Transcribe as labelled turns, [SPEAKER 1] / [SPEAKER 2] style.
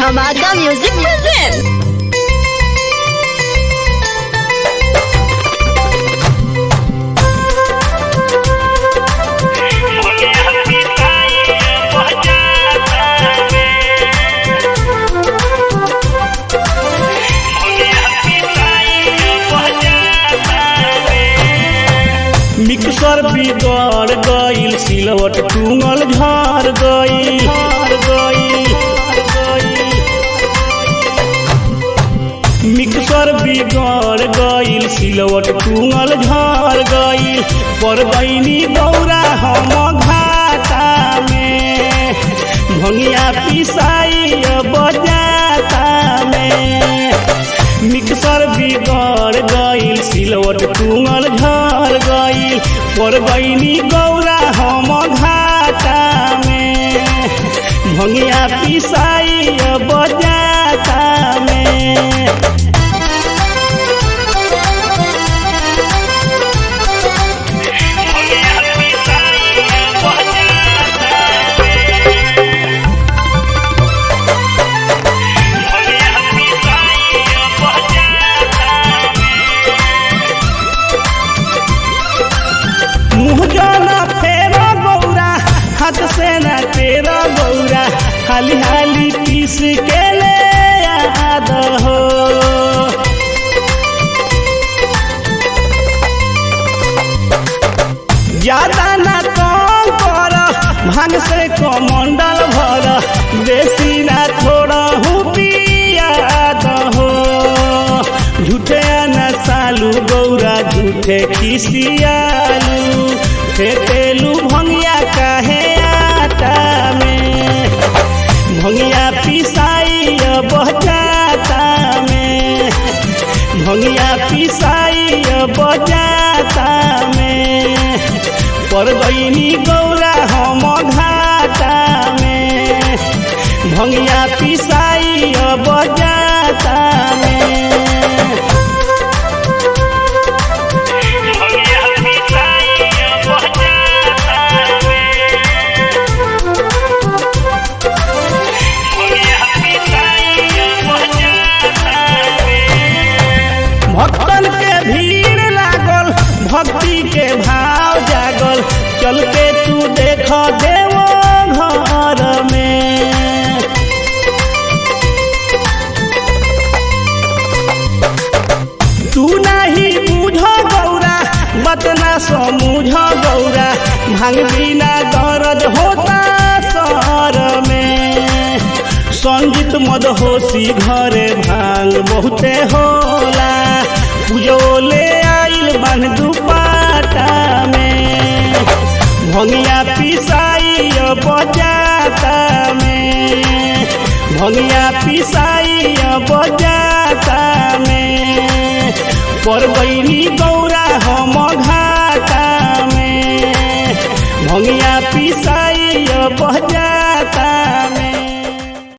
[SPEAKER 1] Dhamaaka Music presents.
[SPEAKER 2] Mixer बिगड़ गईल, सिलवट टूंगल झर गईल। मिक्सर बिगड़ गईल, सिलवट टूंगल झर गईल। पर गईनी गौरा हम घाटा में, भंगिया पिसाई बजाता में। मिक्सर बिगड़ गईल, सिलवट टूंगल झर गईल। पर गईनी गौरा हम घाटा में, भंगिया पिसाई बजाता में। हाथ से न तेरा गौरा, हाली हाली पीस के ले याद हो। ज्यादा न कम कर, भांग से कमंडल भर। देसी न थोड़ा हूँ पियाद हो। झूठे न सालू गौरा, झूठे खिसियालू। फेंकेलू भंगिया काहे आटा में, भंगिया पिसाई बजाता में। भंगिया पिसाई बजाता में। पर गईनी गौरा हम घाटा में, भंगिया पिसाई बजाता में। भक्तन के भीड़ लागल, भक्ति के भाव जागल। चल के तू देख देवो घर में। तू नहीं बुझ गौरा, बात ना समझ गौरा। भांग बिना दर्द होता सर में। संगीत मदहोशी घरे भांग बहुते होला। पूजोले आइल बन दुपाटा में, भंगिया पिसाई बजाता में। भंगिया पिसाई